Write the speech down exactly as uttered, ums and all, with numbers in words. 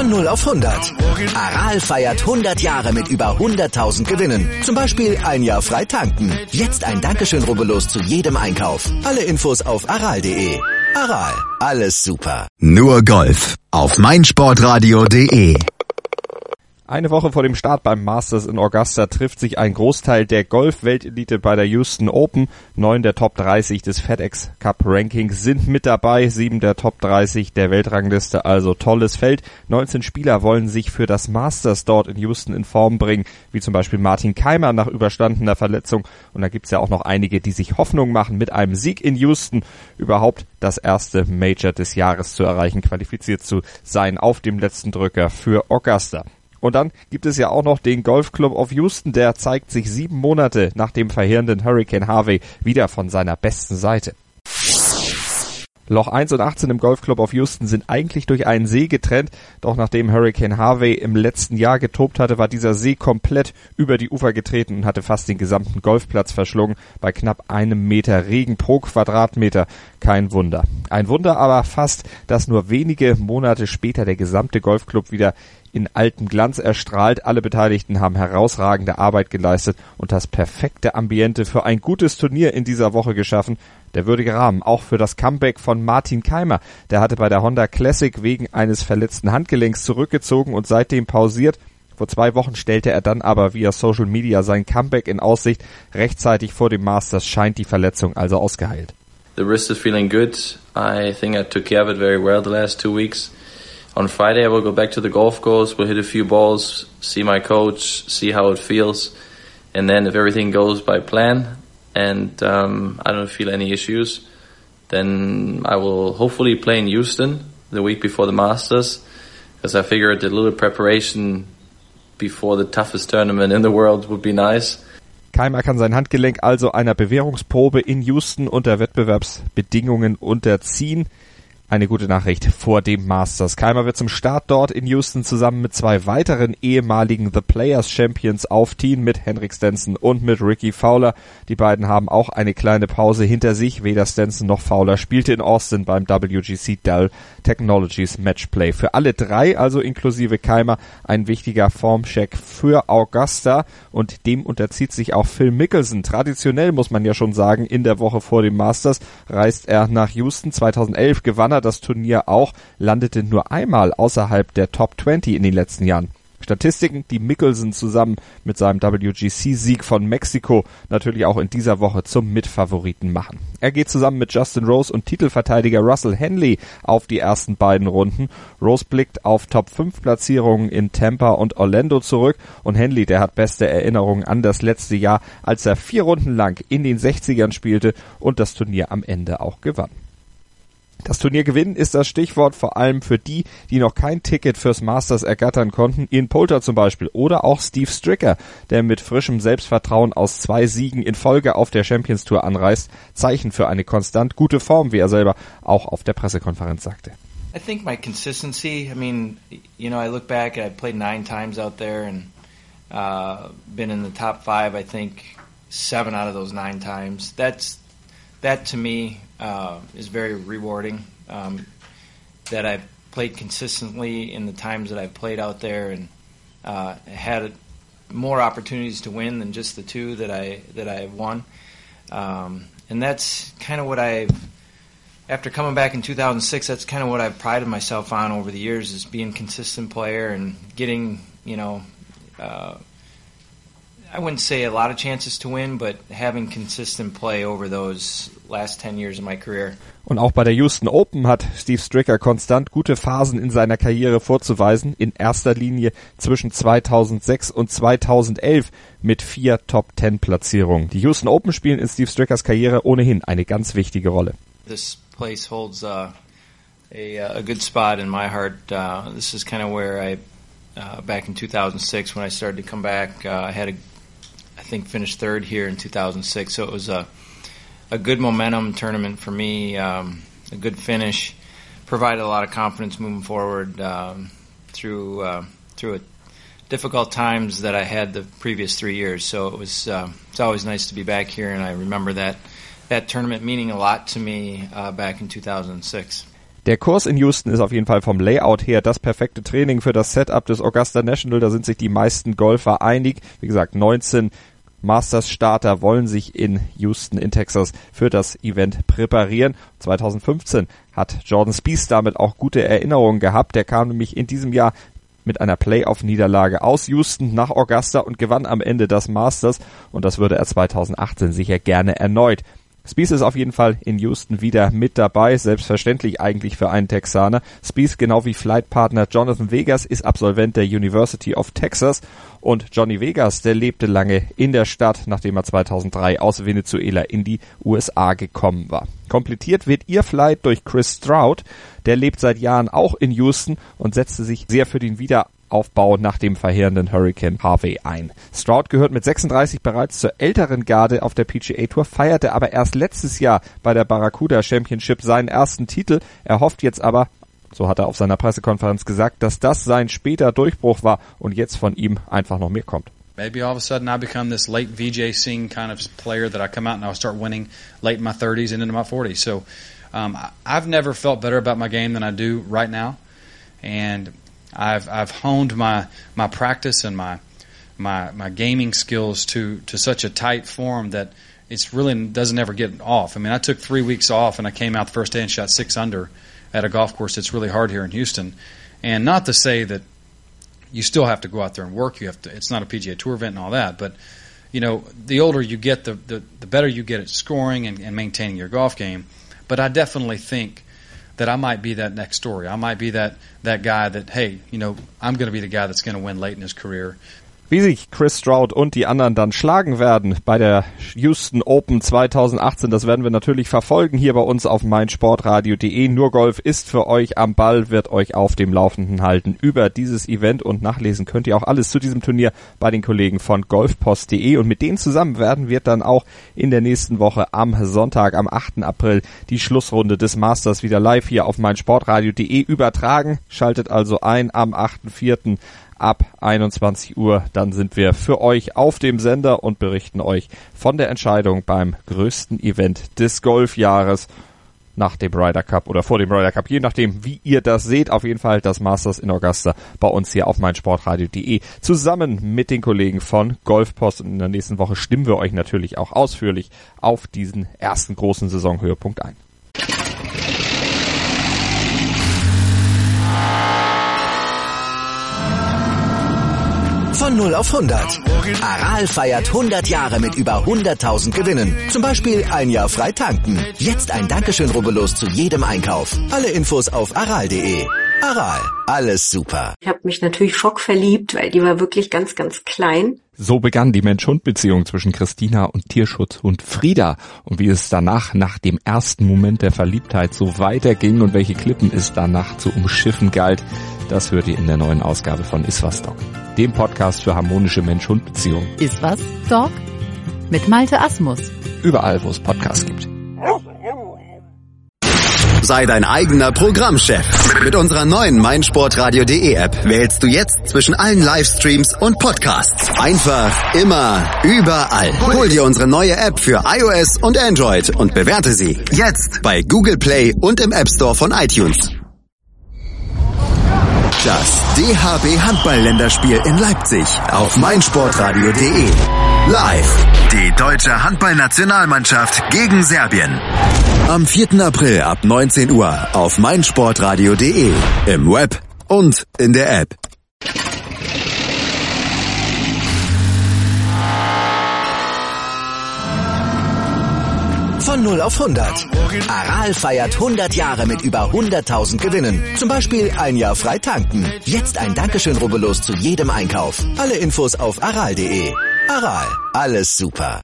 Von null auf hundert. Aral feiert hundert Jahre mit über hunderttausend Gewinnen. Zum Beispiel ein Jahr frei tanken. Jetzt ein Dankeschön, rubbellos zu jedem Einkauf. Alle Infos auf aral punkt de. Aral, alles super. Nur Golf auf meinsportradio punkt de. Eine Woche vor dem Start beim Masters in Augusta trifft sich ein Großteil der Golf-Weltelite bei der Houston Open. Neun der Top dreißig des FedEx Cup Rankings sind mit dabei, sieben der Top dreißig der Weltrangliste, also tolles Feld. neunzehn Spieler wollen sich für das Masters dort in Houston in Form bringen, wie zum Beispiel Martin Kaymer nach überstandener Verletzung. Und da gibt's ja auch noch einige, die sich Hoffnung machen, mit einem Sieg in Houston überhaupt das erste Major des Jahres zu erreichen, qualifiziert zu sein auf dem letzten Drücker für Augusta. Und dann gibt es ja auch noch den Golfclub of Houston, der zeigt sich sieben Monate nach dem verheerenden Hurricane Harvey wieder von seiner besten Seite. Loch eins und achtzehn im Golfclub of Houston sind eigentlich durch einen See getrennt, doch nachdem Hurricane Harvey im letzten Jahr getobt hatte, war dieser See komplett über die Ufer getreten und hatte fast den gesamten Golfplatz verschlungen, bei knapp einem Meter Regen pro Quadratmeter. Kein Wunder. Ein Wunder aber fast, dass nur wenige Monate später der gesamte Golfclub wieder in altem Glanz erstrahlt. Alle Beteiligten haben herausragende Arbeit geleistet und das perfekte Ambiente für ein gutes Turnier in dieser Woche geschaffen. Der würdige Rahmen auch für das Comeback von Martin Kaymer. Der hatte bei der Honda Classic wegen eines verletzten Handgelenks zurückgezogen und seitdem pausiert. Vor zwei Wochen stellte er dann aber via Social Media sein Comeback in Aussicht. Rechtzeitig vor dem Masters scheint die Verletzung also ausgeheilt. The wrist is feeling good. I think I took care of it very well the last two weeks. On Friday I will go back to the golf course, we'll hit a few balls, see my coach, see how it feels, and then if everything goes by plan and um, I don't feel any issues, then I will hopefully play in Houston the week before the Masters, because I figured a little preparation before the toughest tournament in the world would be nice. Kaymer kann sein Handgelenk also einer Bewährungsprobe in Houston unter Wettbewerbsbedingungen unterziehen. Eine gute Nachricht vor dem Masters. Kaymer wird zum Start dort in Houston zusammen mit zwei weiteren ehemaligen The Players Champions aufziehen, mit Henrik Stenson und mit Ricky Fowler. Die beiden haben auch eine kleine Pause hinter sich. Weder Stenson noch Fowler spielte in Austin beim W G C Dell Technologies Matchplay. Für alle drei, also inklusive Kaymer, ein wichtiger Formcheck für Augusta, und dem unterzieht sich auch Phil Mickelson. Traditionell muss man ja schon sagen, in der Woche vor dem Masters reist er nach Houston. zweitausendelf gewann er das Turnier auch, landete nur einmal außerhalb der Top zwanzig in den letzten Jahren. Statistiken, die Mickelson zusammen mit seinem W G C-Sieg von Mexiko natürlich auch in dieser Woche zum Mitfavoriten machen. Er geht zusammen mit Justin Rose und Titelverteidiger Russell Henley auf die ersten beiden Runden. Rose blickt auf Top fünf Platzierungen in Tampa und Orlando zurück, und Henley, der hat beste Erinnerungen an das letzte Jahr, als er vier Runden lang in den sechzigern spielte und das Turnier am Ende auch gewann. Das Turnier gewinnen ist das Stichwort, vor allem für die, die noch kein Ticket fürs Masters ergattern konnten. Ian Poulter zum Beispiel oder auch Steve Stricker, der mit frischem Selbstvertrauen aus zwei Siegen in Folge auf der Champions Tour anreist. Zeichen für eine konstant gute Form, wie er selber auch auf der Pressekonferenz sagte. I think my consistency, I mean, you know, I look back, I played nine times out there and uh, been in the top five, I think, seven out of those nine times. That's That to me uh, is very rewarding, um, that I've played consistently in the times that I've played out there, and uh, had more opportunities to win than just the two that I that I've won. Um, and that's kind of what I've, after coming back in two thousand six, that's kind of what I've prided myself on over the years, is being a consistent player and getting, you know, uh, I wouldn't say a lot of chances to win, but having consistent play over those last ten years of my career. Und auch bei der Houston Open hat Steve Stricker konstant gute Phasen in seiner Karriere vorzuweisen. In erster Linie zwischen zweitausendsechs und zweitausendelf mit vier Top zehn Platzierungen. Die Houston Open spielen in Steve Strickers Karriere ohnehin eine ganz wichtige Rolle. This place holds uh, a, a good spot in my heart. Uh, this is kind of where I, uh, back in two thousand six, when I started to come back, uh, I had a I think finished third here in two thousand six, so it was a a good momentum tournament for me, um, a good finish, provided a lot of confidence moving forward um, through uh, through a difficult times that I had the previous three years. So it was uh, it's always nice to be back here, and I remember that that tournament meaning a lot to me uh, back in two thousand six. Der Kurs in Houston ist auf jeden Fall vom Layout her das perfekte Training für das Setup des Augusta National. Da sind sich die meisten Golfer einig. Wie gesagt, neunzehn Masters-Starter wollen sich in Houston in Texas für das Event präparieren. zwanzig fünfzehn hat Jordan Spieth damit auch gute Erinnerungen gehabt. Der kam nämlich in diesem Jahr mit einer Playoff-Niederlage aus Houston nach Augusta und gewann am Ende das Masters. Und das würde er zwanzig achtzehn sicher gerne erneut. Spieth ist auf jeden Fall in Houston wieder mit dabei, selbstverständlich eigentlich für einen Texaner. Spieth, genau wie Flightpartner Jonathan Vegas, ist Absolvent der University of Texas und Johnny Vegas, der lebte lange in der Stadt, nachdem er zweitausenddrei aus Venezuela in die U S A gekommen war. Komplettiert wird ihr Flight durch Chris Stroud, der lebt seit Jahren auch in Houston und setzte sich sehr für den Wiederaufbau nach dem verheerenden Hurricane Harvey ein. Stroud gehört mit sechsunddreißig bereits zur älteren Garde auf der P G A Tour, feierte aber erst letztes Jahr bei der Barracuda Championship seinen ersten Titel. Er hofft jetzt aber, so hat er auf seiner Pressekonferenz gesagt, dass das sein später Durchbruch war und jetzt von ihm einfach noch mehr kommt. Maybe all of a sudden I become this late V J Singh kind of player that I come out and I'll start winning late in my thirties and into my forties. So um, I've never felt better about my game than I do right now. And I've I've honed my my practice and my my my gaming skills to to such a tight form that it's really doesn't ever get off. I mean, I took three weeks off and I came out the first day and shot six under at a golf course that's really hard here in Houston. And not to say that you still have to go out there and work. You have to. It's not a P G A Tour event and all that, but you know, the older you get, the the, the better you get at scoring and, and maintaining your golf game. But I definitely think that I might be that next story. I might be that that guy that, hey, you know, I'm going to be the guy that's going to win late in his career. Wie sich Chris Stroud und die anderen dann schlagen werden bei der Houston Open zwanzig achtzehn, das werden wir natürlich verfolgen hier bei uns auf meinsportradio punkt de. Nur Golf ist für euch am Ball, wird euch auf dem Laufenden halten über dieses Event und nachlesen könnt ihr auch alles zu diesem Turnier bei den Kollegen von golfpost punkt de und mit denen zusammen werden wir dann auch in der nächsten Woche am Sonntag, am achten April, die Schlussrunde des Masters wieder live hier auf meinsportradio punkt de übertragen. Schaltet also ein am achten vierten ab einundzwanzig Uhr, dann sind wir für euch auf dem Sender und berichten euch von der Entscheidung beim größten Event des Golfjahres nach dem Ryder Cup oder vor dem Ryder Cup, je nachdem, wie ihr das seht. Auf jeden Fall das Masters in Augusta bei uns hier auf meinsportradio punkt de zusammen mit den Kollegen von Golfpost. Und in der nächsten Woche stimmen wir euch natürlich auch ausführlich auf diesen ersten großen Saisonhöhepunkt ein. Von null auf hundert. Aral feiert hundert Jahre mit über hunderttausend Gewinnen. Zum Beispiel ein Jahr frei tanken. Jetzt ein Dankeschön, rubbellos zu jedem Einkauf. Alle Infos auf aral punkt de. Aral, alles super. Ich habe mich natürlich schockverliebt, weil die war wirklich ganz, ganz klein. So begann die Mensch-Hund-Beziehung zwischen Christina und Tierschutzhund Frieda. Und wie es danach, nach dem ersten Moment der Verliebtheit, so weiterging und welche Klippen es danach zu umschiffen galt, das hört ihr in der neuen Ausgabe von Iswas Dog, dem Podcast für harmonische Mensch-Hund-Beziehungen. Iswas Dog mit Malte Asmus. Überall, wo es Podcasts gibt. Sei dein eigener Programmchef. Mit unserer neuen meinsportradio punkt de App wählst du jetzt zwischen allen Livestreams und Podcasts. Einfach, immer, überall. Hol dir unsere neue App für iOS und Android und bewerte sie jetzt bei Google Play und im App Store von iTunes. Das D H B Handball-Länderspiel in Leipzig auf meinsportradio punkt de. Live. Die deutsche Handballnationalmannschaft gegen Serbien. Am vierten April ab neunzehn Uhr auf meinsportradio punkt de, im Web und in der App. Von null auf hundert. Aral feiert hundert Jahre mit über hunderttausend Gewinnen. Zum Beispiel ein Jahr frei tanken. Jetzt ein Dankeschön, rubbellos zu jedem Einkauf. Alle Infos auf aral punkt de. Aral, alles super.